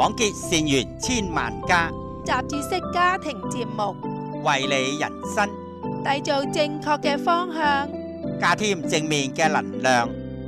廣結善緣千萬家， 雜誌式家庭節目， 為你人生締造正確嘅方向， 加添正面嘅能量。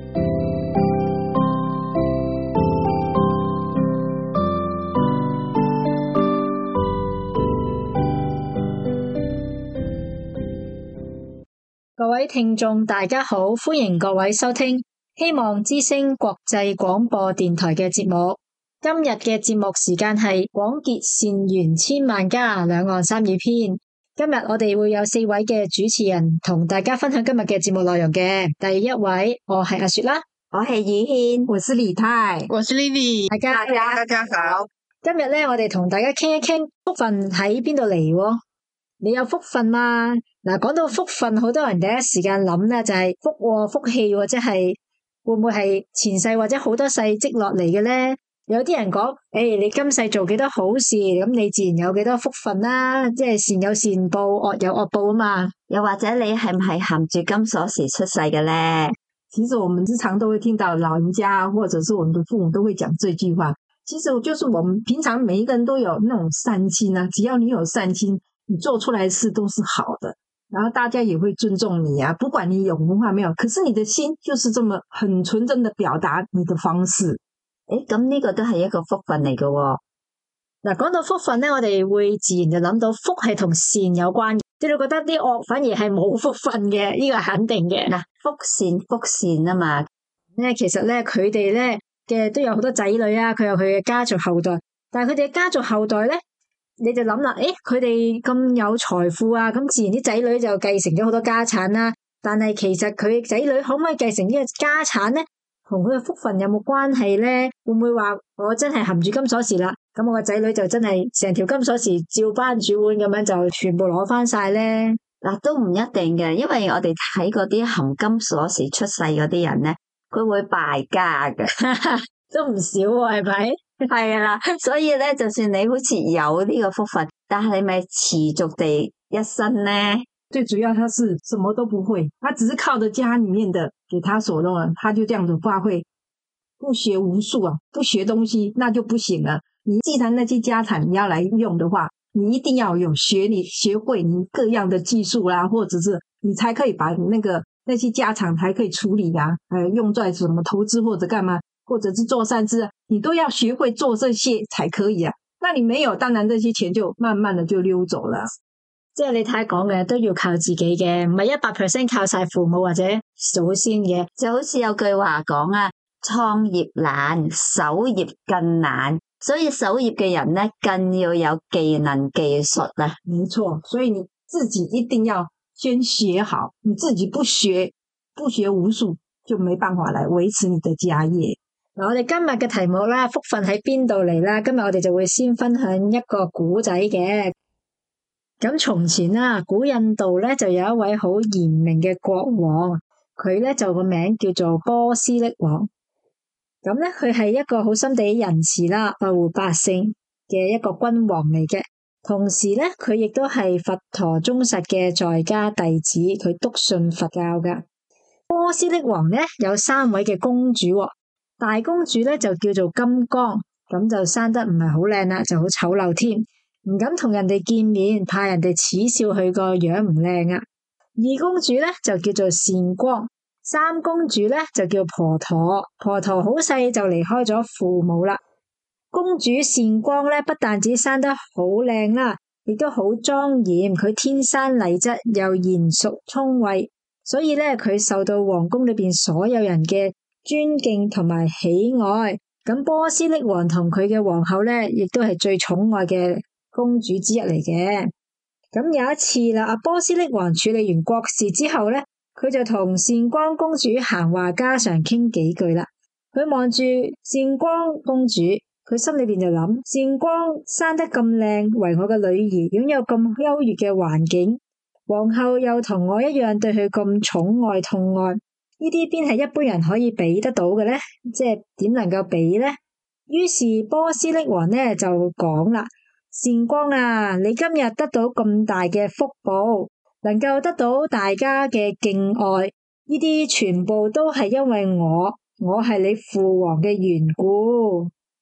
各位聽眾大家好，歡迎各位收聽希望之聲國際廣播電台嘅節目。今日嘅節目時間係廣結善緣千萬家，兩岸三語篇。今日我哋會有4位嘅主持人同大家分享今日嘅節目內容嘅。第一位我係阿雪啦， 我係以軒， 我是李太， 我是 Lily， 大家好。 今日咧我哋同大家傾一傾福分喺邊度嚟。你有福分嘛？嗱，講到福分，好多人第一時間諗咧就係福氣，即係會唔會係前世或者好多世積落嚟嘅咧？有啲人講，你今世做幾多好事，咁你自然有幾多福分啦，即係善有善報，惡有惡報啊嘛。 又或者你係唔係含住金鎖匙出世嘅咧？ 其實我們日常都會聽到老人家或者是我們的父母都會講這句話。其實就是我們平常每一個人都有那種善心啊，只要你有善心，你做出來的事都是好的，然後大家也會尊重你啊，不管你有文化沒有，可是你的心就是這麼很純真的表達你的方式。 咁呢個都係一個福分嚟嘅喎。 嗱，講到福分咧，我哋會自然就諗到福係同善有關，即係你覺得啲惡反而係冇福分嘅，呢個係肯定嘅。嗱， 福善啊嘛， 其實咧佢哋咧嘅都有好多仔女啊，佢有佢嘅家族後代，但係佢哋嘅家族後代咧，你就諗啦，佢哋咁有財富啊，咁自然啲仔女就繼承咗好多家產啦。但係其實佢仔女可唔可以繼承呢個家產咧？同佢嘅福分有冇關係咧？會唔會話我真係含住金鎖匙啦？咁我個仔女就真係成條金鎖匙照班煮碗咁樣就全部攞翻晒咧？ 嗱，都唔一定嘅，因為我哋睇嗰啲含金鎖匙出世嗰啲人咧，佢會敗家嘅， 都唔少喎，係咪？ 係啦，所以咧，就算你好似有呢個福分，但係你咪持續地一生咧？ 最主要他是什麼都不會，他只是靠着家裏面的給他所弄了，他就這樣子發揮，不學無術啊，不學東西那就不行了。你既然那些家產你要來用的話，你一定要有你學會你各樣的技術啦，或者是你才可以把那些家產才可以處理啊，用在什麼投資或者幹嘛，或者是做善事，你都要學會做這些才可以啊。那你沒有，當然這些錢就慢慢的就溜走了。 即係你睇講嘅都要靠自己嘅，唔係100%靠晒父母或者祖先嘅。 就好似有句話講啊，創業難，守業更難，所以守業嘅人咧更要有技能技術啊。 沒錯，所以你自己一定要先學好，你自己不學無術，就沒辦法來維持你的家業。 嗱，我哋今日嘅題目啦，福分喺邊度嚟啦？今日我哋就會先分享一個古仔嘅。咁從前啦，古印度咧就有一位好賢明嘅國王，佢咧就個名叫做波斯匿王。咁咧佢係一個好心地仁慈啦，愛護百姓嘅一個君王嚟嘅。同時咧，佢亦都係佛陀忠實嘅在家弟子，佢篤信佛教噶。波斯匿王咧有3位嘅公主，大公主咧就叫做金剛，咁就生得唔係好靚啦，就好醜陋添。唔敢同人哋見面，怕人哋恥笑佢個樣唔靚啊。二公主咧就叫做善光，三公主咧就叫婆陀。婆陀好細就離開咗父母啦。公主善光咧不但只生得好靚啦，亦都好莊嚴。佢天生麗質，又賢淑聰慧，所以咧佢受到皇宮裏邊所有人嘅尊敬同埋喜愛。咁波斯匿王同佢嘅皇后咧，亦都係最寵愛嘅公主之一嚟嘅。咁有一次啦，阿波斯匿王處理完國事之後咧，佢就同善光公主閒話家常傾幾句啦。佢望住善光公主，佢心裏邊就諗：善光生得咁靚，為我嘅女兒，擁有咁優越嘅環境，皇后又同我一樣對佢咁寵愛痛愛，呢啲邊係一般人可以比得到嘅呢？即係點能夠比呢？於是波斯匿王呢就講啦：善光啊，你今日得到咁大嘅福報，能夠得到大家嘅敬愛，呢啲全部都係因為我係你父王嘅緣故。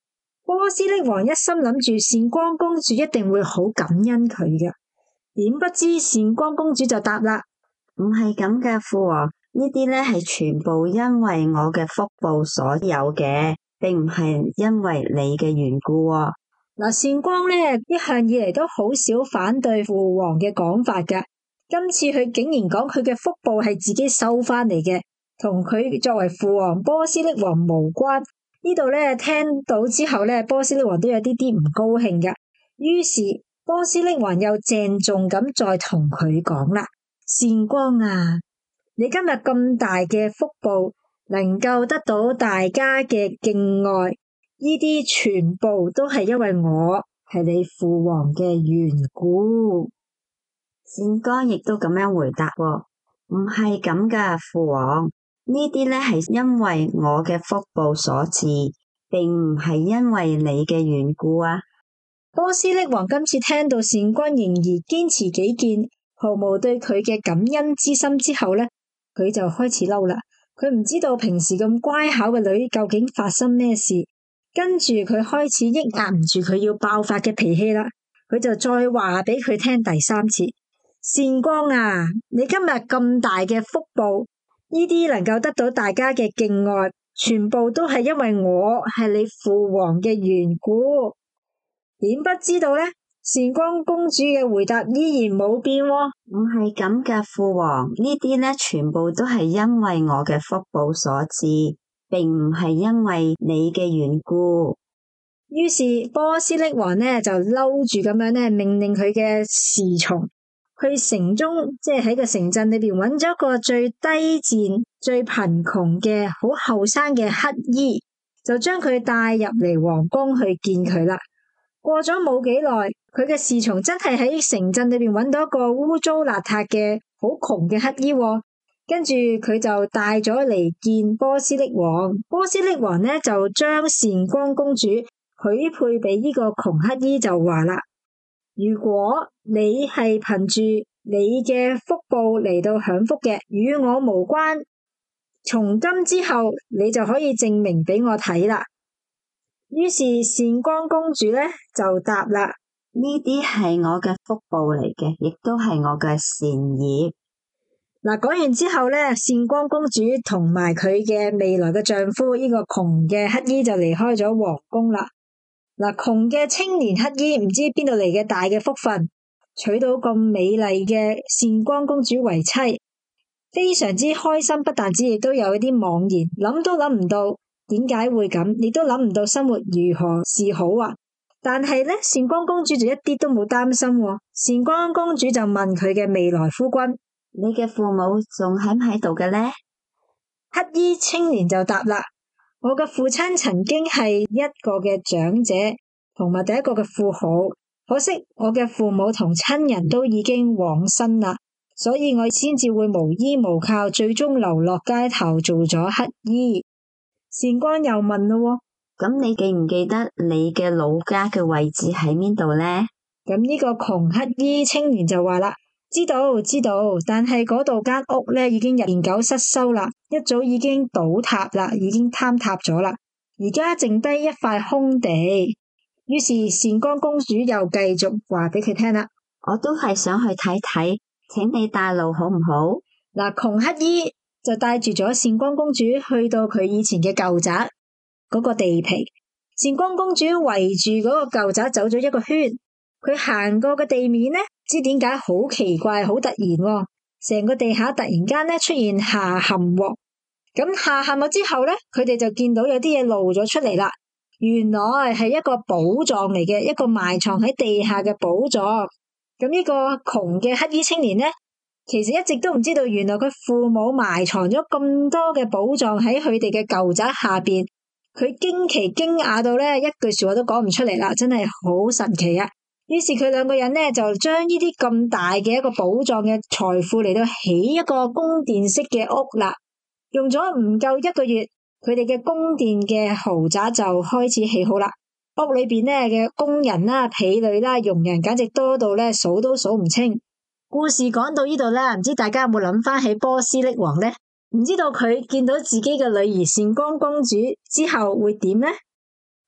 波斯匿王一心諗住善光公主一定會好感恩佢嘅，點不知善光公主就答啦： 唔係咁嘅，父王，呢啲咧係全部因為我嘅福報所有嘅，並唔係因為你嘅緣故喎。 嗱，善光咧一向以嚟都好少反對父王嘅講法㗎，今次佢竟然講佢嘅福報係自己收翻嚟嘅，同佢作為父王波斯匿王無關。呢度咧聽到之後咧，波斯匿王都有啲唔高興㗎。於是波斯匿王又鄭重咁再同佢講啦：善光啊，你今日咁大嘅福報，能夠得到大家嘅敬愛，呢啲全部都係因為我係你父王嘅緣故。 善光亦都咁樣回答喎，唔係咁噶，父王。呢啲咧係因為我嘅福報所致，並唔係因為你嘅緣故啊。 波斯匿王今次聽到善光仍然堅持己見，毫無對佢嘅感恩之心之後呢，佢就開始嬲啦。佢唔知道平時咁乖巧嘅女究竟發生咩事，跟住佢開始抑壓唔住佢要爆發嘅脾氣啦。佢就再話俾佢聽第三次：善光啊，你今日咁大嘅福報，呢啲能夠得到大家嘅敬愛，全部都係因為我係你父王嘅緣故。點不知道呢？善光公主嘅回答依然冇變喎。 唔係咁嘅，父王，呢啲咧全部都係因為我嘅福報所致，並唔係因為你嘅緣故。 於是波斯匿王呢就嬲住咁樣呢命令佢嘅侍從去城中，即係喺個城鎮裏邊揾咗個最低賤、最貧窮嘅好後生嘅乞衣，就將佢帶入嚟皇宮去見佢啦。過咗冇幾耐，佢嘅侍從真係喺城鎮裏邊揾到一個污糟邋遢嘅好窮嘅乞衣，跟住佢就帶咗嚟見波斯匿王。波斯匿王呢就將善光公主許配俾呢個窮乞衣，就話啦：如果你係憑住你嘅福報嚟到享福嘅，與我無關，從今之後你就可以證明俾我睇啦。於是善光公主呢就答啦： 呢啲係我嘅福報嚟嘅，亦都係我嘅善業。 嗱，講完之後呢，善光公主同埋佢嘅未來嘅丈夫呢個窮嘅乞衣就離開咗皇宮啦。嗱，窮嘅青年乞衣唔知邊度嚟嘅大嘅福分，娶到咁美麗嘅善光公主為妻，非常之開心，不但止亦都有一啲茫然，諗都諗唔到點解會咁，亦都諗唔到生活如何是好啊！但係呢，善光公主就一啲都冇擔心喎。善光公主就問佢嘅未來夫君： 你嘅父母仲喺唔喺度嘅呢？ 乞衣青年就答啦：我嘅父親曾經係一個嘅長者，同埋第一個嘅富豪，可惜我嘅父母同親人都已經往生啦，所以我先至會無依無靠，最終流落街頭做咗乞衣。善光又問咯： 咁你記唔記得你嘅老家嘅位置喺邊度呢？ 咁呢個窮乞衣青年就話啦：知道，但係嗰度間屋呢已經年久失修啦，一早已經倒塌啦，已經坍塌咗啦，而家剩低一塊空地。於是善光公主又繼續話俾佢聽啦： 我都係想去睇睇，請你帶路好唔好？ 嗱，窮乞衣就帶住咗善光公主去到佢以前嘅舊宅嗰個地皮。善光公主圍住嗰個舊宅走咗一個圈，佢行過嘅地面呢，知點解好奇怪，好突然喎，成個地下突然間呢出現下陷喎。咁下陷咗之後呢，佢哋就見到有啲嘢露咗出嚟啦。原來係一個寶藏嚟嘅，一個埋藏喺地下嘅寶藏。咁呢個窮嘅乞衣青年呢，其實一直都唔知道，原來佢父母埋藏咗咁多嘅寶藏喺佢哋嘅舊宅下邊。佢驚奇驚訝到呢，一句說話都講唔出嚟啦，真係好神奇啊！於是佢兩個人呢，就將呢啲咁大嘅一個寶藏嘅財富嚟到起一個宮殿式嘅屋啦。用咗唔夠一個月，佢哋嘅宮殿嘅豪宅就開始起好啦。屋裏邊呢嘅工人啦、婢女啦、傭人簡直多到呢數都數唔清。故事講到呢度呢，唔知大家有冇諗翻起波斯匿王呢？唔知道佢見到自己嘅女兒善光公主之後會點呢？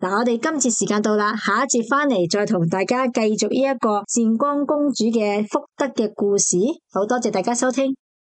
嗱，我哋今次時間到啦，下一節翻嚟再同大家繼續呢一個善光公主嘅福德嘅故事。好多謝大家收聽。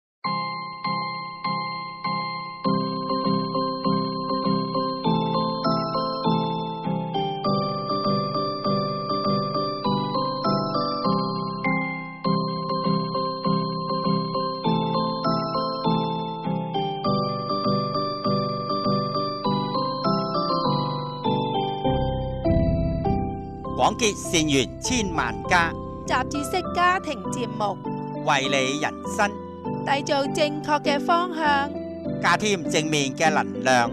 廣結善緣千萬家， 雜誌式家庭節目， 為你人生締造正確嘅方向， 加添正面嘅能量。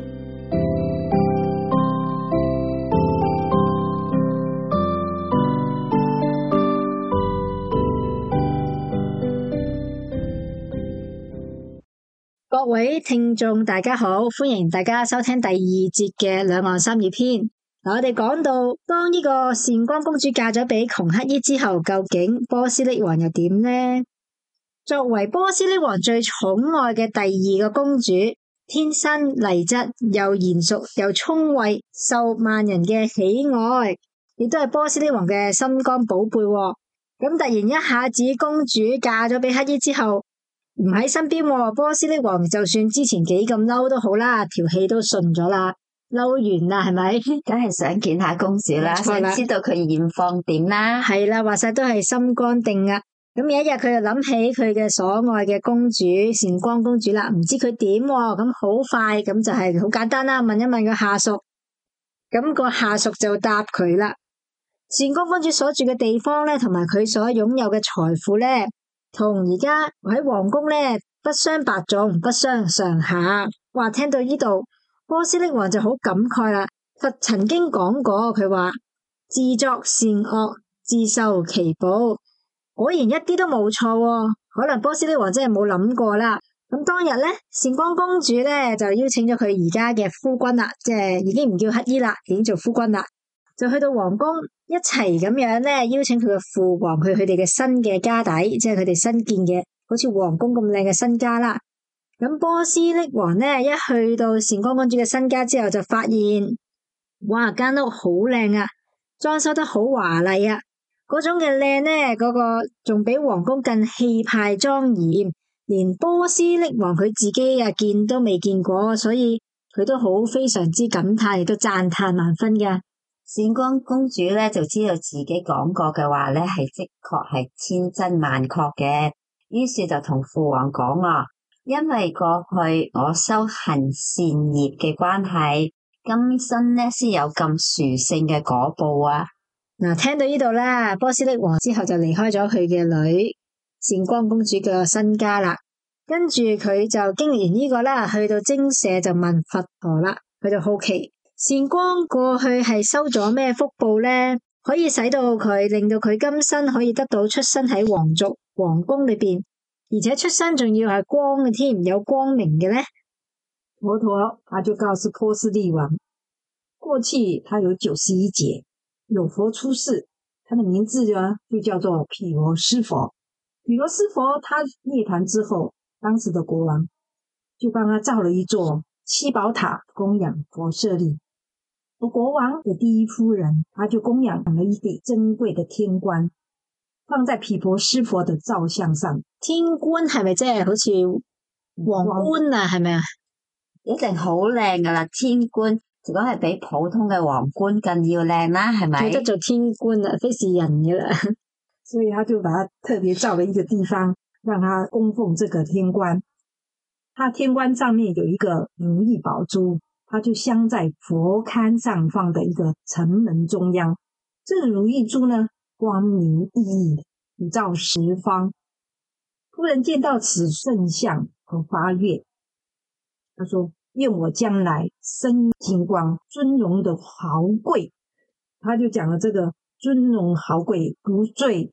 各位聽眾大家好，歡迎大家收聽第二節嘅兩岸三葉篇。嗱，我哋講到當呢個善光公主嫁咗俾窮乞衣之後，究竟波斯匿王又點呢？作為波斯匿王最寵愛嘅第二個公主，天生麗質，又賢淑又聰慧，受萬人嘅喜愛，亦都係波斯匿王嘅心肝寶貝。咁突然一下子公主嫁咗俾乞衣之後，唔喺身邊，波斯匿王就算之前幾咁嬲都好啦，條氣都順咗啦。嬲完啦，係咪？ 梗係想見下公主啦，想知道佢現況點啦。 係啦，話晒都係心肝定啊。咁有一日佢就諗起佢嘅所愛嘅公主善光公主啦，唔知佢點，咁好快咁就係好簡單啦，問一問個下屬。咁個下屬就答佢啦。善光公主所住嘅地方咧，同埋佢所擁有嘅財富咧，同而家喺皇宮咧不相伯仲，不相上下。哇，聽到呢度，波斯匿王就好感慨啦。佛曾經講過，佢話自作善惡，自受其報。果然一啲都冇錯喎。可能波斯匿王真係冇諗過啦。咁當日咧，善光公主咧就邀請咗佢而家嘅夫君啦，即係已經唔叫乞衣啦，已經做夫君啦，就去到皇宮一齊咁樣咧邀請佢嘅父皇去佢哋嘅新嘅家底，即係佢哋新建嘅好似皇宮咁靚嘅新家啦。咁波斯匿王咧一去到善光公主嘅新家之後，就發現哇，間屋好靚啊，裝修得好華麗啊，嗰種嘅靚咧，嗰個仲比皇宮更氣派莊嚴，連波斯匿王佢自己啊見都未見過，所以佢都好非常之感嘆，亦都讚嘆萬分嘅。 善光公主咧就知道自己講過嘅話咧係的確係千真萬確嘅，於是就同父王講啊，因為過去我修行善業嘅關係，今生咧先有咁殊勝嘅果報啊！ 嗱，聽到呢度啦，波斯匿王之後就離開咗佢嘅女善光公主嘅新家啦。跟住佢就經歷完呢個啦，去到精舍就問佛陀啦，佢就好奇善光過去係修咗咩福報呢？可以使到佢令到佢今生可以得到出生喺皇族皇宮裏邊，而且出生仲要係光嘅添，有光明嘅呢？ 佛陀他就告訴波斯匿王，過去他有91劫，有佛出世，他的名字呢就叫做毗婆尸佛。毗婆尸佛他涅槃之後，當時的國王就幫他造了一座七寶塔供養佛舍利。而國王的第一夫人，他就供養了一頂珍貴的天冠，放在毗婆尸佛的造像上。 天冠係咪即係好似皇冠啊？係咪啊？ 一定好靚噶啦，天冠如果係比普通嘅皇冠更要靚啦，係咪？ 做得做天冠啦，非是人噶啦。 所以他就把它特別造了一個地方，讓他供奉這個天冠。他天冠上面有一個如意寶珠，它就鑲在佛龕上方的一個城門中央。這個如意珠呢，光明熠熠，普照十方。夫人見到此聖像而發願，他說：願我將來身金光，尊榮的豪貴。他就講了這個尊榮豪貴不罪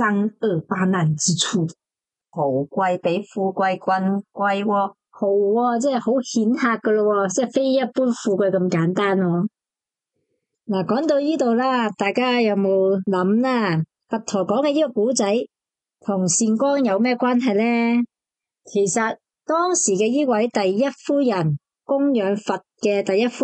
328難之處。 豪貴比富貴更貴喎， 豪啊，即係好顯赫噶咯，即係非一般富貴咁簡單喎。嗱，講到呢度啦，大家有冇諗啦？佛陀講嘅呢個古仔同善光有咩關係呢？其實當時嘅呢位第一夫人，供養佛嘅第一夫人，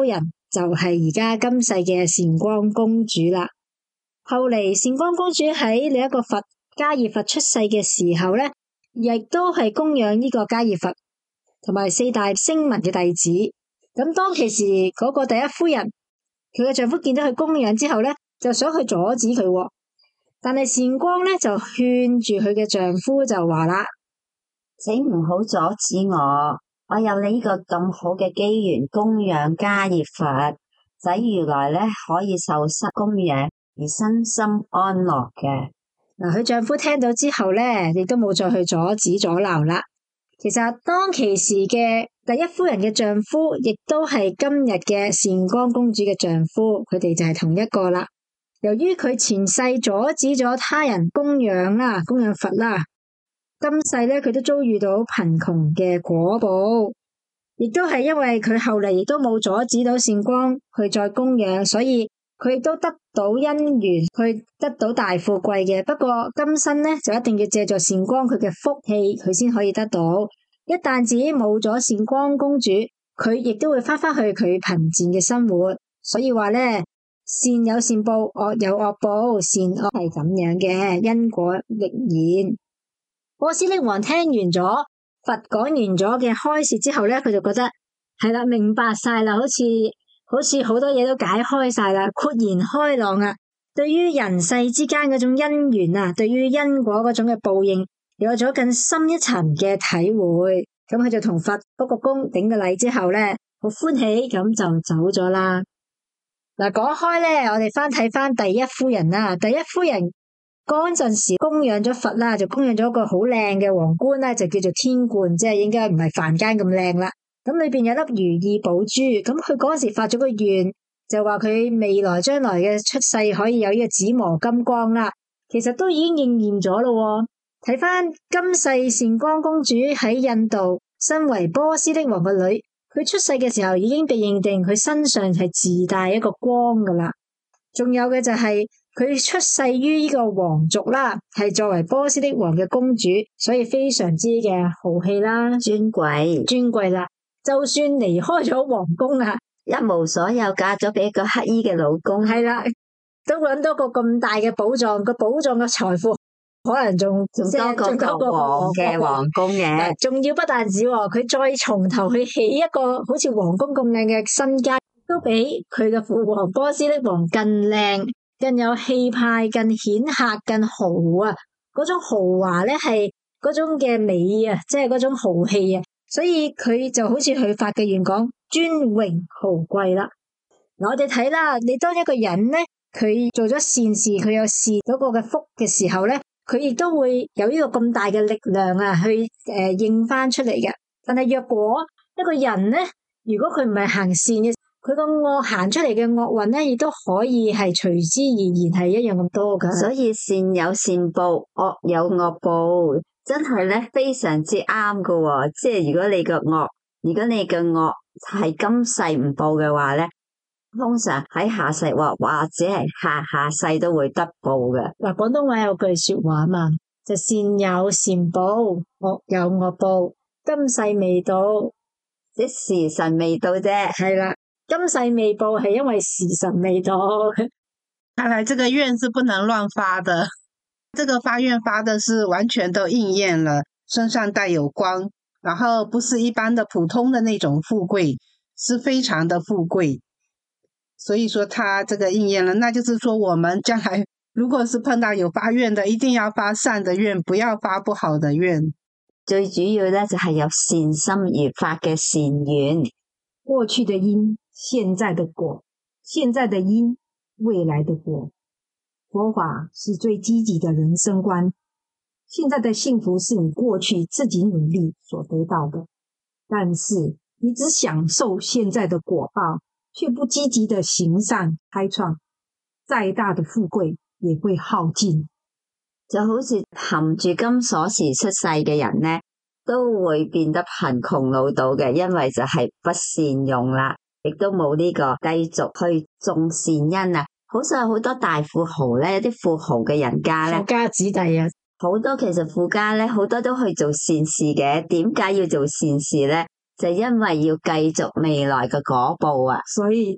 就係而家今世嘅善光公主啦。後嚟善光公主喺另一個佛迦葉佛出世嘅時候呢，亦都係供養呢個迦葉佛同埋四大聲聞嘅弟子。咁當其時嗰個第一夫人，佢嘅丈夫見到佢供養之後呢，就想去阻止佢，但係善光呢，就勸住佢嘅丈夫就話啦： 請唔好阻止我有你呢個咁好嘅機緣供養迦葉佛，使如來呢可以受失供養而身心安樂嘅。 嗱，佢丈夫聽到之後呢，亦都冇再去阻止阻撓啦。其實當其時嘅第一夫人嘅丈夫，亦都係今日嘅善光公主嘅丈夫，佢哋就係同一個啦。由於佢前世阻止咗他人供養佛啦，今世咧佢都遭遇到貧窮嘅果報，亦都係因為佢後嚟亦都冇阻止到善光去再供養，所以佢亦都得到因緣去得到大富貴嘅。不過今生呢，就一定要借助善光佢嘅福氣，佢先可以得到。一旦自己冇咗善光公主，佢亦都會翻返去佢貧賤嘅生活。所以話呢，善有善報，惡有惡報，善惡係咁樣嘅因果歷現。波斯匿王聽完咗佛講完咗嘅開示之後呢，佢就覺得係啦，明白晒啦，好似好多嘢都解開晒啦，豁然開朗啊！對於人世之間嗰種因緣啊，對於因果嗰種嘅報應，有咗更深一層嘅體會。咁佢就同佛鞠個躬頂個禮之後呢，好歡喜咁就走咗啦。嗱，講開呢，我哋睇翻第一夫人啦。第一夫人嗰陣時供養咗佛啦，就供養咗一個好靚嘅皇冠啦，就叫做天冠，即係應該唔係凡間咁靚啦。咁裏邊有粒如意寶珠，咁佢嗰陣時發咗個願，就話佢未來將來嘅出世可以有呢個紫磨金光啦。其實都已經應驗咗咯。睇翻今世善光公主喺印度身為波斯匿王嘅女，佢出世嘅時候已經被認定佢身上係自帶一個光噶啦。仲有嘅就係佢出世於呢個皇族啦，係作為波斯匿王嘅公主，所以非常之嘅豪氣啦，尊貴啦。就算離開咗皇宮啊， 一無所有，嫁咗俾一個乞衣嘅老公， 係啦，都搵到個咁大嘅寶藏，個寶藏嘅財富可能仲多過王嘅皇宮嘅。仲要不但止，佢再從頭去起一個好似皇宮咁靚嘅新家，都比佢嘅父皇波斯匿王更靚、更有氣派、更顯赫、更豪啊！嗰種豪華咧係嗰種嘅美啊，即係嗰種豪氣啊！所以佢就好似佢發嘅願講，尊榮豪貴啦。嗱，我哋睇啦，你當一個人咧，佢做咗善事，佢有善嗰個嘅福嘅時候咧，佢亦都會有呢個咁大嘅力量啊，去應翻出嚟嘅。但係若果一個人咧，如果佢唔係行善嘅，佢個惡行出嚟嘅惡運咧，亦都可以係隨之而然係一樣咁多噶。 所以善有善報，惡有惡報。真係咧，非常之啱噶喎！即係如果你嘅惡係今世唔報嘅話咧，通常喺下世或者係下世都會得報嘅。 嗱，廣東話有句說話嘛，就善有善報，惡有惡報。今世未到， 即時辰未到啫。 係啦，今世未報係因為時辰未到。 看來這個願是不能亂發的。這個發願發的是完全都應驗了，身上帶有光，然後不是一般的普通的那種富貴，是非常的富貴。所以說他這個應驗了，那就是說我們將來如果是碰到有發願的，一定要發善的願，不要發不好的願。 最主要呢，就係有善心而發嘅善願。 過去的因，現在的果，現在的因，未來的果。佛法是最積極的人生觀，現在的幸福是你過去自己努力所得到的，但是你只享受現在的果報，卻不積極的行善開創，再大的富貴也會耗盡。 就好似含住金鎖匙出世嘅人呢，都會變得貧窮潦倒嘅，因為就係不善用啦，亦都冇呢個繼續去種善因啊。好似有好多大富豪咧，有啲富豪嘅人家咧， 富家子弟啊， 好多其實富家咧，好多都去做善事嘅。點解要做善事咧？就因為要繼續未來嘅果報啊。 所以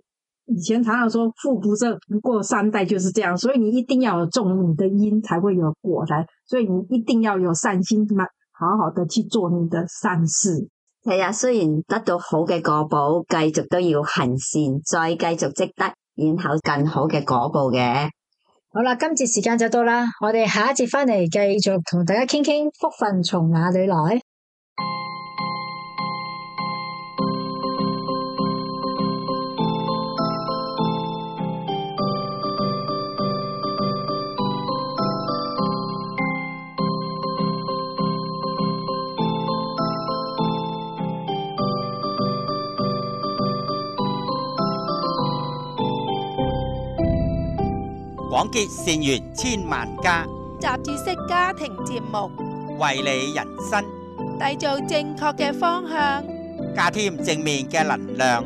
以前常常说富不胜，不过三代就是这样，所以你一定要有种你的因，才会有果来。所以你一定要有善心，好好的去做你的善事。 係啊，雖然得到好嘅果報，繼續都要行善，再繼續積德，然後更好嘅果報嘅。 好啦，今節時間就到啦，我哋下一節返嚟繼續同大家傾傾福分從哪裏來。 廣結善緣千萬家， 雜誌式家庭節目， 為你人生締造正確嘅方向， 加添正面嘅能量。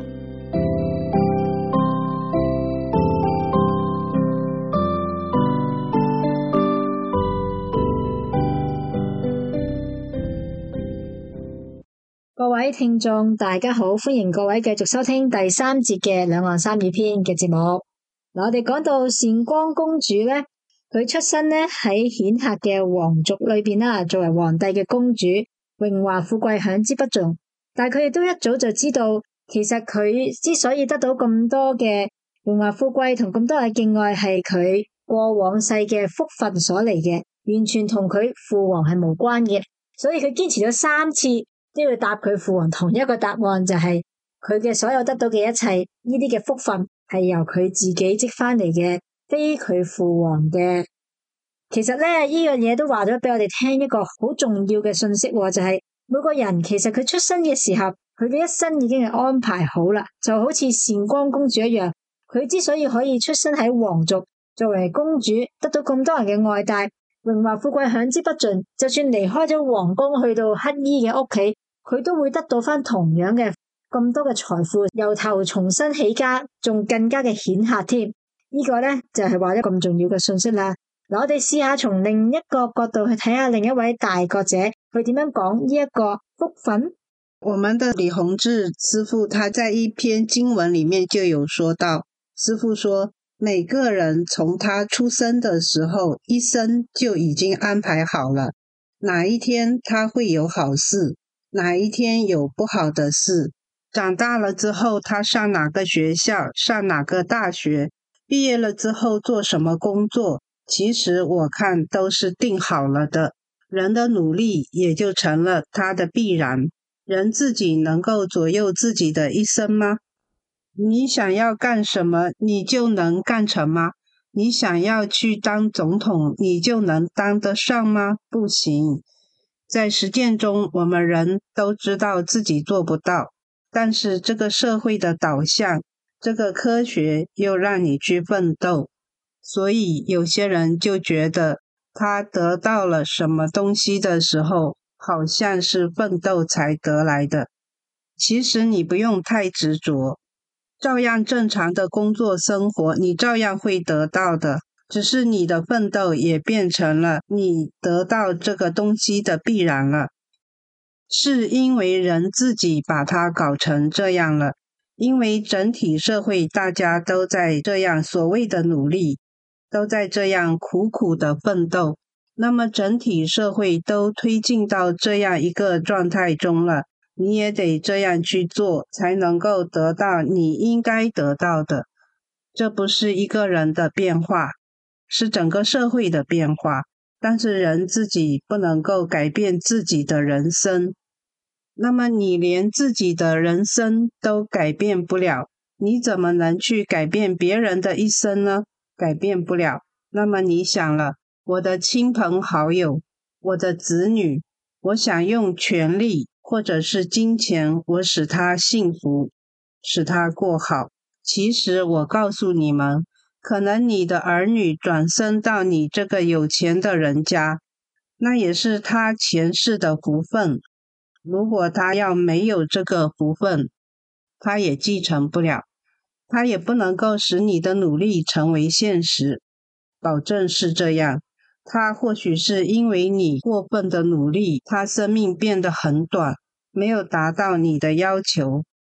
各位聽眾大家好，歡迎各位繼續收聽第三節嘅兩岸三語篇嘅節目。我哋講到善光公主呢，佢出身呢喺顯赫嘅皇族裏邊啦，作為皇帝嘅公主，榮華富貴享之不盡。但係佢亦都一早就知道，其實佢之所以得到咁多嘅榮華富貴同咁多嘅敬愛，係佢過往世嘅福分所嚟嘅，完全同佢父皇係無關嘅。所以佢堅持咗3次都要答佢父皇同一個答案，就係佢嘅所有得到嘅一切呢啲嘅福分係由佢自己積翻嚟嘅，非佢父皇嘅。其實咧呢樣嘢都話咗俾我哋聽一個好重要嘅信息，就係每個人其實佢出生嘅時候，佢嘅一生已經係安排好啦，就好似善光公主一樣，佢之所以可以出生喺皇族，作為公主得到咁多人嘅愛戴，榮華富貴享之不盡，就算離開咗皇宮去到乞衣嘅屋企，佢都會得到翻同樣嘅咁多嘅財富，由頭重新起家，仲更加嘅顯赫添。呢個呢，就係話咗咁重要嘅信息啦。嗱，我哋試下從另一個角度去睇下另一位大覺者佢點樣講呢一個福分。 我們的李洪志師父他在一篇經文裡面就有說到，師父說每個人從他出生的時候，一生就已經安排好了，哪一天他會有好事，哪一天有不好的事。長大了之後他上哪個學校，上哪個大學，畢業了之後做什麼工作，其實我看都是定好了的。人的努力也就成了他的必然。人自己能夠左右自己的一生嗎？你想要幹什麼，你就能幹成嗎？你想要去當總統，你就能當得上嗎？不行。在實踐中，我們人都知道自己做不到，但是這個社會的導向，這個科學又讓你去奮鬥，所以有些人就覺得他得到了什麼東西的時候，好像是奮鬥才得來的。其實你不用太執着，照樣正常的工作生活，你照樣會得到的，只是你的奮鬥也變成了你得到這個東西的必然了。是因為人自己把它搞成這樣了，因為整體社會大家都在這樣所謂的努力，都在這樣苦苦的奮鬥，那麼整體社會都推進到這樣一個狀態中了，你也得這樣去做，才能夠得到你應該得到的。這不是一個人的變化，是整個社會的變化，但是人自己不能夠改變自己的人生。那麼你連自己的人生都改變不了，你怎麼能去改變別人的一生呢？改變不了。那麼你想了，我的親朋好友，我的子女，我想用權力或者是金錢，我使他幸福，使他過好。其實我告訴你們，可能你的兒女轉生到你這個有錢的人家，那也是他前世的福分。如果他要沒有這個福分，他也繼承不了，他也不能夠使你的努力成為現實，保證是這樣。他或許是因為你過分的努力，他生命變得很短，沒有達到你的要求，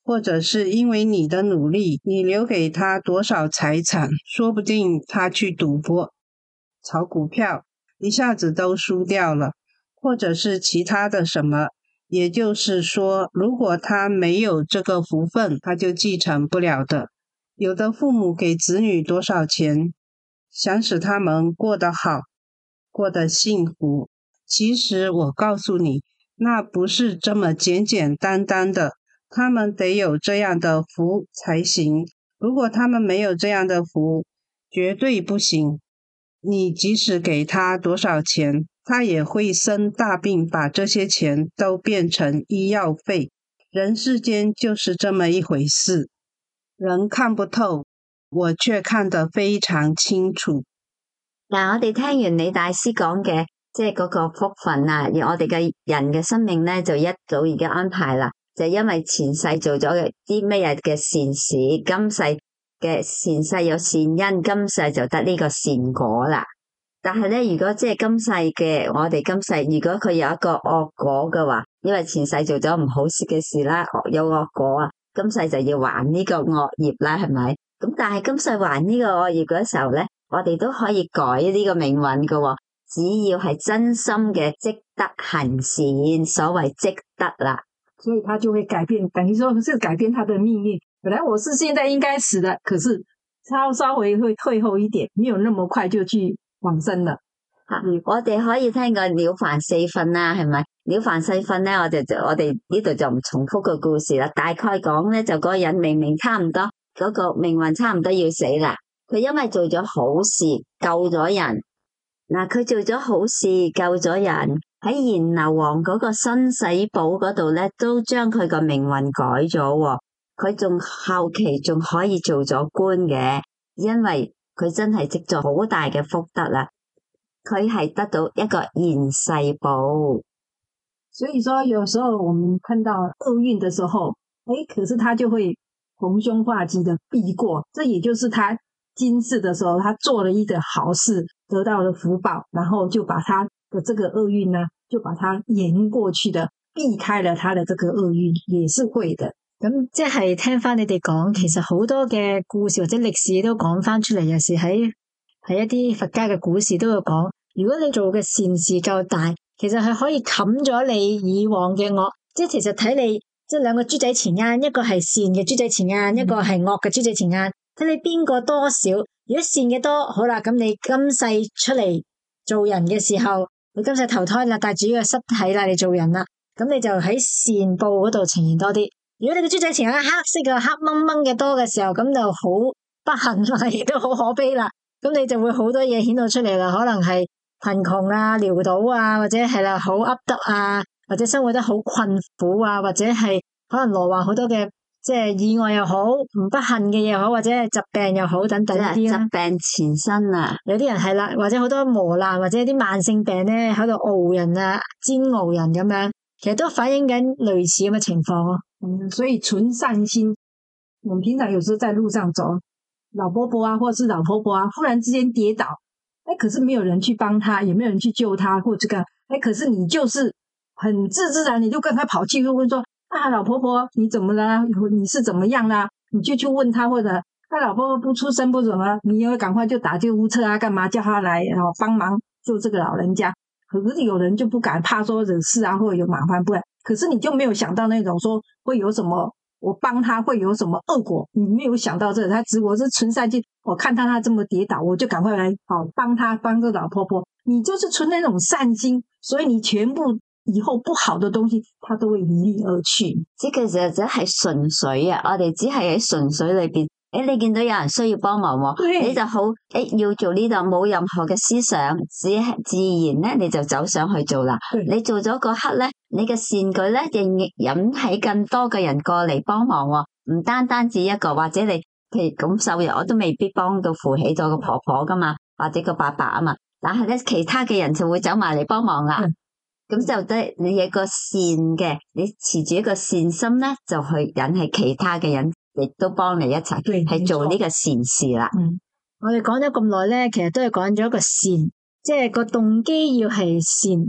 或者是因为你的努力，你留给他多少财产，说不定他去赌博、炒股票，一下子都输掉了，或者是其他的什么。也就是说，如果他没有这个福分，他就继承不了的。有的父母给子女多少钱，想使他们过得好，过得幸福，其实我告诉你，那不是这么简简单单的，他们得有这样的福才行。如果他们没有这样的福，绝对不行。你即使给他多少钱，他也会生大病，把这些钱都变成医药费。人世間就是這麼一回事，人看不透，我卻看得非常清楚。 嗱，我哋聽完李大師講嘅，即係嗰個福分啊，而我哋嘅人嘅生命咧，就一早已經安排啦，就因為前世做咗嘅啲咩嘢嘅善事，今世嘅前世有善因，今世就得呢個善果啦。但係咧，如果即係今世嘅我哋今世，如果佢有一個惡果嘅話，因為前世做咗唔好嘅事啦，有惡果啊，今世就要還呢個惡業啦，係咪？咁但係今世還呢個惡業嗰時候咧，我哋都可以改呢個命運嘅喎，只要係真心嘅積德行善，所謂積德啦。 所以他就會改變，等於說是改變他的命運。本來我是現在應該死的，可是稍微會退後一點，沒有那麼快就去往生了。 我哋可以聽過了凡四訓啦，係咪？了凡四訓咧，我哋呢度就唔重複個故事啦。大概講咧，就嗰個人明明差唔多，嗰個命運差唔多要死啦，佢因為做咗好事救咗人。嗱，佢做咗好事救咗人，喺閻羅王嗰個生死簿嗰度咧，都將佢個命運改咗喎。佢仲後期仲可以做咗官嘅，因為佢真係積咗好大嘅福德啦。佢係得到一個現世報。 所以說有時候我們看到厄運的時候，可是他就會逢凶化吉的避過，這也就是他今世的時候他做了一個好事，得到了福報，然後就把他的這個厄運呢，就把它延過去的，避開了他的這個厄運，也是會的。 咁即係聽翻你哋講，其實好多嘅故事或者歷史都講翻出嚟，有時喺一啲佛家嘅故事都有講，如果你做嘅善事夠大，其實係可以冚咗你以往嘅惡。即係其實睇你即係兩個豬仔錢罌，一個係善嘅豬仔錢罌，一個係惡嘅豬仔錢罌，睇你邊個多少。如果善嘅多，好啦，咁你今世出嚟做人嘅時候，你今世投胎啦，帶住呢個屍體啦，你做人啦，咁你就喺善報嗰度呈現多啲。如果你個豬仔錢罌黑色嘅黑掹掹嘅多嘅時候，咁就好不幸啦，亦都好可悲啦。咁你就會好多嘢顯到出嚟啦，可能係貧窮啊、潦倒啊，或者係啦好噏得啊，或者生活得好困苦啊，或者係可能羅患好多嘅即係意外又好，唔不幸嘅嘢又好，或者係疾病又好等等啲疾病纏身啊， 有啲人係啦，或者好多磨難或者啲慢性病咧喺度熬人啊、煎熬人咁樣，其實都反映緊類似咁嘅情況咯。 所以存善心，我們平常有時候在路上走，老伯伯啊，或者是老婆婆啊，忽然之間跌倒，可是沒有人去幫他，也沒有人去救他，或者這個，可是你就是很自然，你就跟他跑去問說，啊，老婆婆，你怎麼了？你是怎麼樣啦？你就去問他，或者，老婆婆不出聲不怎麼，你也會趕快就打救護車啊，幹嘛叫他來，然後幫忙救這個老人家。可是有人就不敢，怕說惹事啊，或者有麻煩，不然。可是你就沒有想到那種說會有什麼，我幫他會有什麼惡果，你沒有想到這個，我是存善心，我看到他這麼跌倒，我就趕快來幫他，幫這老婆婆。你就是存那種善心，所以你全部以後不好的東西，它都會離你而去。 這個就係純粹啊，我哋只係喺純粹裏邊。你見到有人需要幫忙喎，你就好要做呢度，冇任何嘅思想，自然咧你就走上去做啦。你做咗嗰刻咧，你嘅善舉咧亦引起更多嘅人過嚟幫忙喎，唔單止一個，或者你譬如咁受人，我都未必幫到扶起咗個婆婆噶嘛，或者個伯伯啊嘛，但係咧其他嘅人就會走埋嚟幫忙啦。咁就得你有個善嘅，你持住一個善心咧，就去引起其他嘅人。亦都幫你一齊係做呢個善事啦。 我哋講咗咁耐咧，其實都係講咗一個善，即係個動機要係善。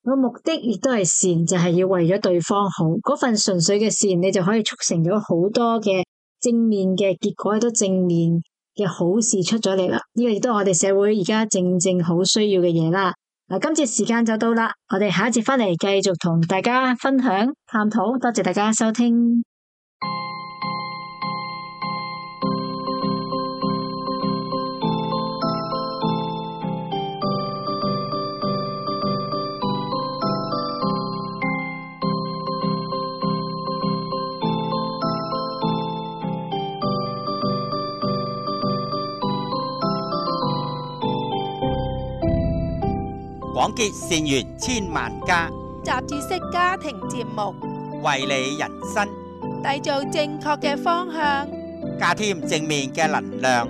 個目的亦都係善，就係要為咗對方好。嗰份純粹嘅善，你就可以促成咗好多嘅正面嘅結果，亦都正面嘅好事出咗嚟啦。呢個亦都係我哋社會而家正正好需要嘅嘢啦。嗱，今次時間就到啦，我哋下一節翻嚟繼續同大家分享探討。多謝大家收聽。 廣結善緣千萬家， 雜誌式家庭節目， 為你人生締造正確嘅方向， 加添正面嘅能量。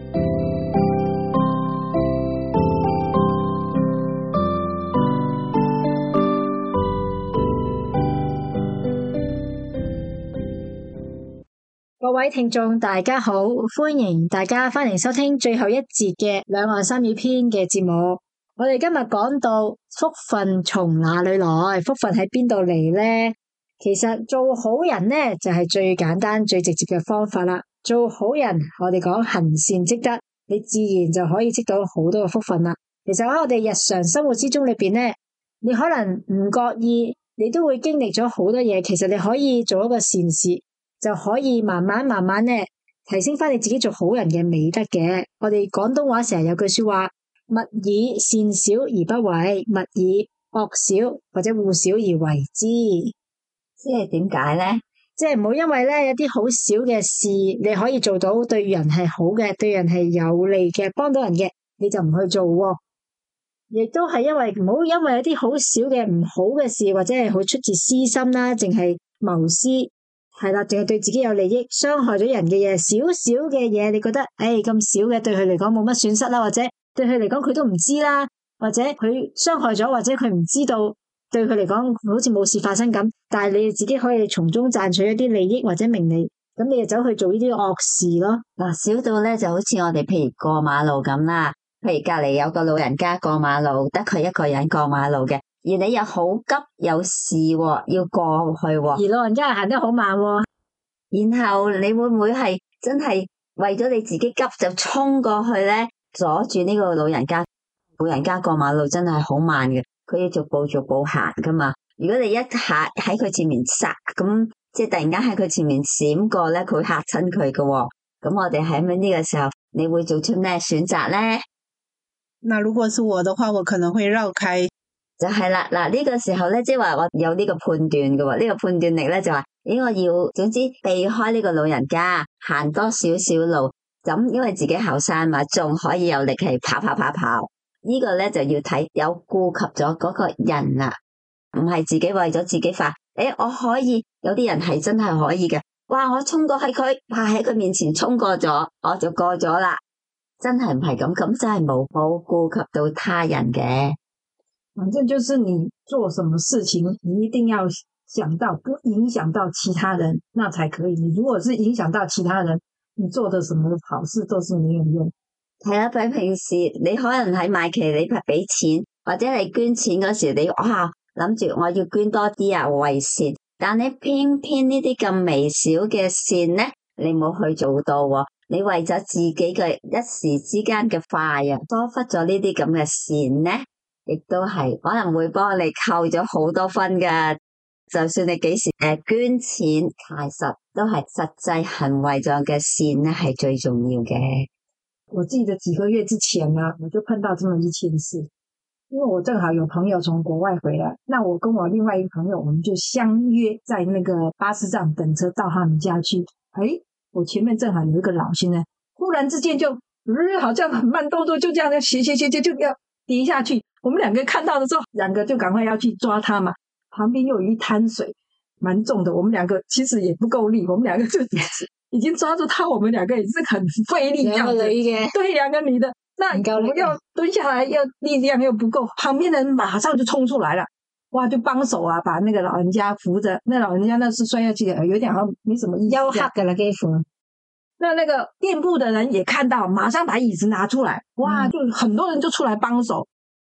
各位聽眾大家好，歡迎大家翻嚟收聽最後一節嘅兩岸三語篇嘅節目。我哋今日講到福分從哪裏來，福分喺邊度嚟呢？其實做好人呢，就係最簡單最直接嘅方法啦。做好人，我哋講行善積德，你自然就可以積到好多嘅福分啦。其實喺我哋日常生活之中裏邊呢，你可能唔覺意，你都會經歷咗好多嘢。其實你可以做一個善事，就可以慢慢呢提升翻你自己做好人嘅美德嘅。我哋廣東話成日有句說話，勿以善小而不為，勿以惡小或者惡小而為之。 即係點解呢？ 即係唔好因為咧有啲好小嘅事，你可以做到對人係好嘅，對人係有利嘅，幫到人嘅，你就唔去做喎。亦都係因為唔好因為有啲好小嘅唔好嘅事，或者係好出自私心啦，淨係謀私，係啦，淨係對自己有利益，傷害咗人嘅嘢，少少嘅嘢，你覺得咁少嘅，對佢嚟講冇乜損失啦，或者對佢嚟講佢都唔知啦，或者佢傷害咗，或者佢唔知道，對佢嚟講好似冇事發生咁，但係你自己可以從中賺取一啲利益或者名利，咁你就走去做呢啲惡事咯。 嗱，小到咧就好似我哋譬如過馬路咁啦，譬如隔籬有個老人家過馬路，得佢一個人過馬路嘅，而你又好急有事要過去， 而老人家行得好慢， 然後你會唔會係真係為咗你自己急就衝過去咧，阻住呢個老人家？老人家過馬路真係好慢嘅，佢要逐步行噶嘛。如果你一下喺佢前面剎，咁即係突然間喺佢前面閃過咧，佢會嚇親佢噶。咁我哋喺呢個時候，你會做出咩選擇咧？ 那如果是我的話，我可能會繞開。 就係啦，嗱，呢個時候咧，即係話我有呢個判斷嘅，呢個判斷力咧就話，我要總之避開呢個老人家，行多少少路，咁因為自己後生嘛，仲可以有力氣跑。呢個咧就要睇有顧及咗嗰個人啦，唔係自己為咗自己快。我可以，有啲人係真係可以嘅。哇，我衝過喺佢，喺佢面前衝過咗，我就過咗啦。真係唔係咁，咁真係冇顧及到他人嘅。 反正就是你做什麼事情，你一定要想到不影響到其他人，那才可以。你如果是影響到其他人，你做的什麼好事都是沒有用。 係啊，比平時你可能喺買旗，你俾錢或者你捐錢嗰時，你諗住我要捐多啲啊，為善。但你偏偏呢啲咁微小嘅善呢，你冇去做到喎。你為咗自己嘅一時之間嘅快啊，疏忽咗呢啲咁嘅善呢，亦都係可能會幫你扣咗好多分㗎。就算你幾時捐錢，其實都係實際行為上嘅善呢，係最重要嘅。 我記得幾個月之前呢，我就碰到這麼一件事，因為我正好有朋友從國外回來，那我跟我另外一個朋友，我們就相約在那個巴士站等車到他們家去。我前面正好有一個老先生，忽然之間就好像很慢動作，就這樣斜就要跌下去。我們兩個看到的時候，兩個就趕快要去抓他嘛。旁邊又有一灘水，蠻重的，我們兩個其實也不夠力，我們兩個就已經抓住他，我們兩個也是很費力， 兩個女嘅， 對，兩個女的，那我們要蹲下來，要力量又不夠，旁邊的人馬上就衝出來了，哇，就幫手啊，把那個老人家扶着，那老人家那是摔下去的，有點好像沒什麼意思， 休克嘅啦，幾乎。 那個店鋪的人也看到，馬上把椅子拿出來，哇，就很多人就出來幫手。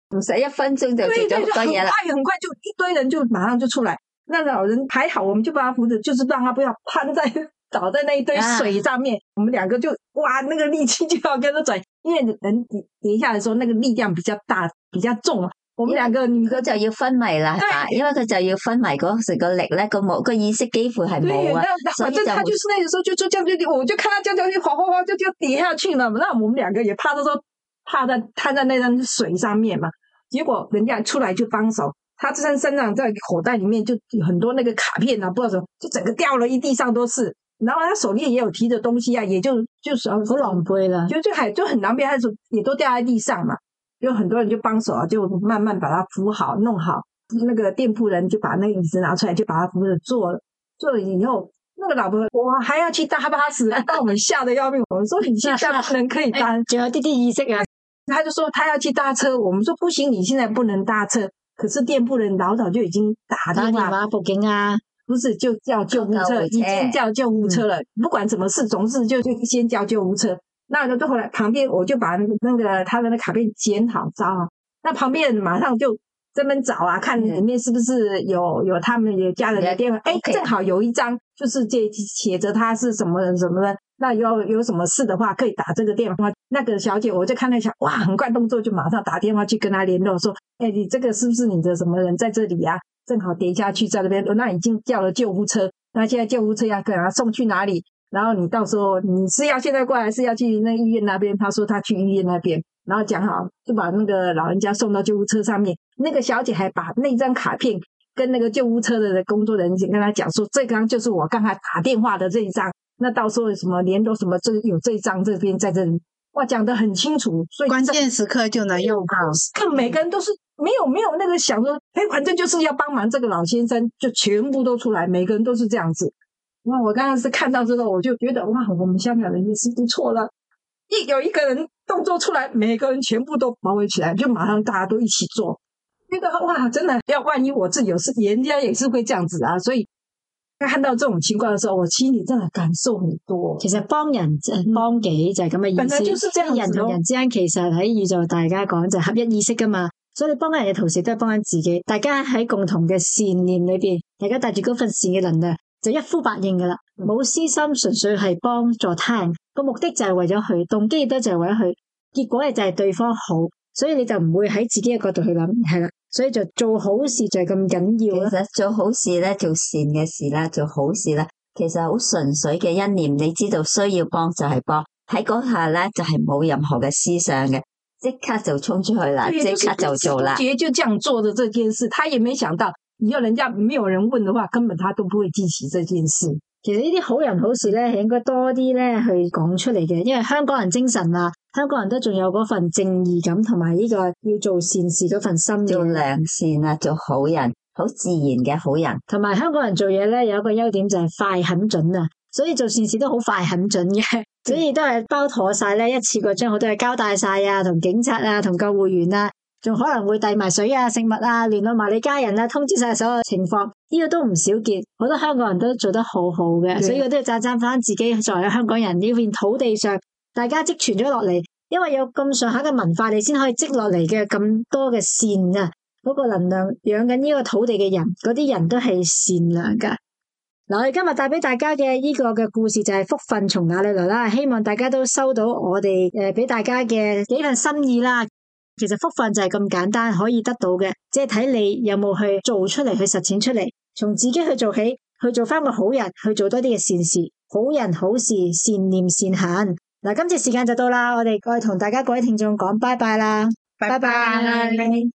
唔使1分鐘就对对， 做咗就很快好多嘢啦。 很快就一堆人就马上就出来。那老人还好，我们就把他扶着，就是让他不要瘫在倒在那一堆水上面。我们2个就哇，那个力气就要跟着转，因为人跌下来的时候那个力量比较大，比较重。我们2個女的佢就要昏迷啦，係嘛？因為佢就要昏迷嗰時個力咧，個意識幾乎係对， 冇啊， 那所以就反正他就是那个时候就这样我就看他这样就哗哗哗就跌下去了。那我们2个也怕的时候怕在瘫在那张水上面嘛，结果人家出来就帮手，他身上在口袋里面就有很多那个卡片啊，不知道什么，就整个掉了一地上都是。然後他手裏也有提着東西啊，也就是好狼狽啦。 就很狼狽，他手也都掉在地上嘛。有很多人就帮手啊，就慢慢把它扶好弄好。那个店铺人就把那个椅子拿出来，就把它扶着坐了。坐了以後，那個老婆我還要去搭巴士，把我們嚇得要命。我們說你現在不能可以搭， 仲有啲意識啊。 他就說他要去搭車，我們說不行，你現在不能搭車。可是店鋪人老早就已經打電話報警啊。 不是就叫救護車，已經叫救護車了。不管什麼事，總是就先叫救護車。那就後來旁邊我就把那個他的那卡片剪好招好，那旁邊人馬上就這邊找啊，看裡面是不是有他們的家人的電話。正好有一張就是寫着他是什麼人什麼人，那有什麼事的話可以打這個電話。那個小姐我就看那小哇，很快動作就馬上打電話去跟他聯絡說，你這個是不是你的什麼人在這裡啊？正好跌下去在那邊，那已經叫了救護車，那現在救護車要給他送去哪裡？然後你到時候你是要現在過來，還是要去那醫院那邊？他說他去醫院那邊，然後講好就把那個老人家送到救護車上面。那個小姐還把那張卡片跟那個救護車的工作人員跟他講說，這張就是我剛才打電話的這一張，那到時候什麼聯絡什麼，有這一張這邊在這裡，哇，講得很清楚，所以關鍵時刻就能用到。 看每個人都是沒有那個想說，反正就是要幫忙這個老先生，就全部都出來，每個人都是這樣子。哇，我剛剛是看到之後，我就覺得哇，我們香港人也是不錯了。有一個人動作出來，每個人全部都包圍起來，就馬上大家都一起做。覺得哇，真的要萬一我自己有事，人家也是會這樣子啊。所以看到這種情況的時候，我心裡真的感受很多。 其實幫人幫己就係咁嘅意思。 本來就是這樣子。 人同人之間其實喺宇宙大家講就合一意識噶嘛。所以你幫緊人嘅同時都係幫緊自己，大家喺共同嘅善念裏邊，大家帶住嗰份善嘅能量，就一呼百應噶啦，冇私心，純粹係幫助他人，個目的就係為咗佢，動機亦都就係為咗佢，結果就係對方好，所以你就唔會喺自己嘅角度去諗，係啦，所以就做好事就係咁緊要啦。 其實做好事咧，做善嘅事啦，做好事啦，其實好純粹嘅一念，你知道需要幫就係幫，喺嗰下咧就係冇任何嘅思想嘅。即刻就衝出去啦，即刻就做啦。 杰就這樣做的這件事，他也沒想到，以後人家沒有人問的話，根本他都不會記起這件事。 其實呢啲好人好事咧，係應該多啲咧去講出嚟嘅，因為香港人精神啊，香港人都仲有嗰份正義感同埋呢個要做善事嗰份心， 做良善啊，做好人，好自然嘅好人。 同埋香港人做嘢咧有一個優點就係快很準啊，所以做善事都好快很準嘅。所以都係包妥晒咧，一次過將好多嘢交代晒啊，同警察啊，同救護員啊，仲可能會遞埋水啊、食物啊，聯絡埋你家人啊，通知晒所有情況，呢個都唔少見，好多香港人都做得好好嘅，所以我都要讚讚翻自己作為香港人呢片土地上，大家積存咗落嚟，因為有咁上下嘅文化，你先可以積落嚟嘅咁多嘅善啊，嗰個能量養緊呢個土地嘅人，嗰啲人都係善良噶。嗱，我哋今日帶俾大家嘅呢個嘅故事就係福分從哪裡來啦，希望大家都收到我哋俾大家嘅幾份心意啦。其實福分就係咁簡單可以得到嘅，即係睇你有冇去做出嚟，去實踐出嚟，從自己去做起，去做翻個好人，去做多啲嘅善事，好人好事，善念善行。嗱，今次時間就到啦，我哋同大家各位聽眾講拜拜啦， 拜拜。